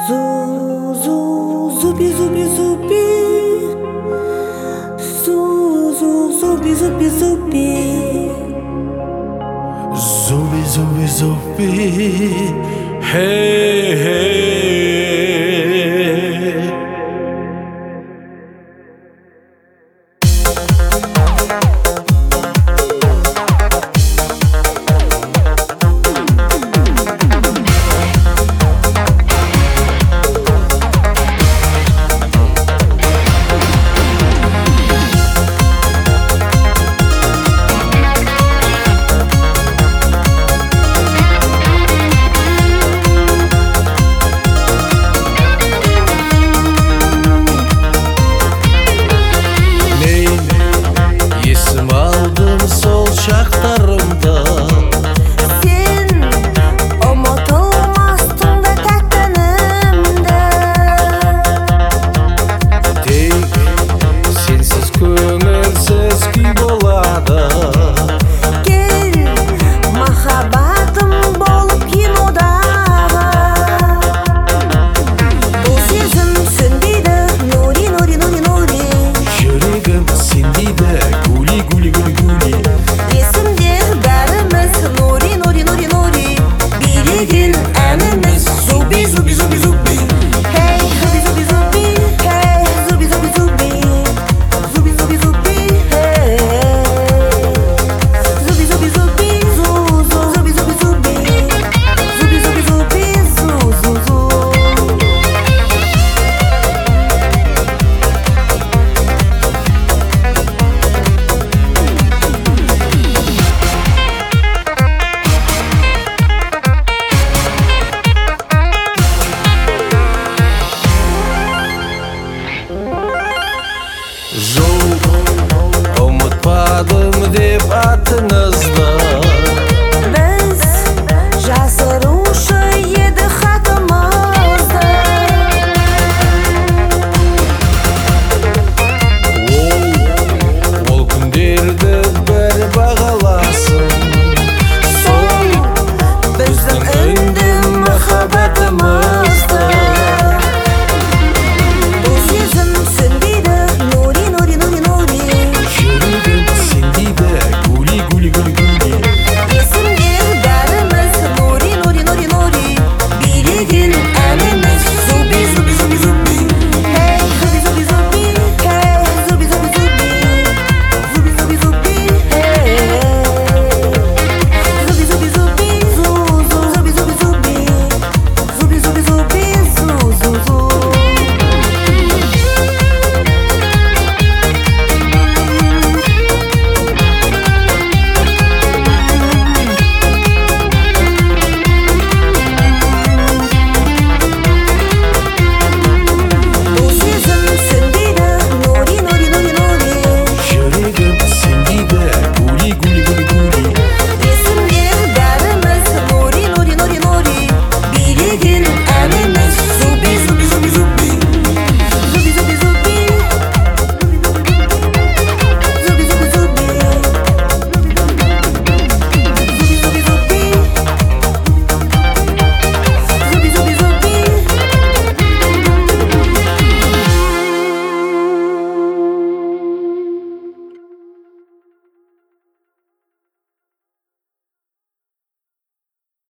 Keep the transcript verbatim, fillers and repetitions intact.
Zu, zu, zubi, zubi, zubi. Zu, zu, zubi, zubi, zubi. Zubi, zubi, zubi. Hey, hey. Сол шақтарымда Сен ұмытылмастың да тәттінімді. Тек сенсіз көңілсіз күй болады. Кел, махаббатым болып кинодағы. Бұл сезім сөнбейді, нури, нури, нури, нури. Жүрегім сенбейді, гули, гули, гули, гули. Есімде бәріміз нури, нури, нури, нури. Билеген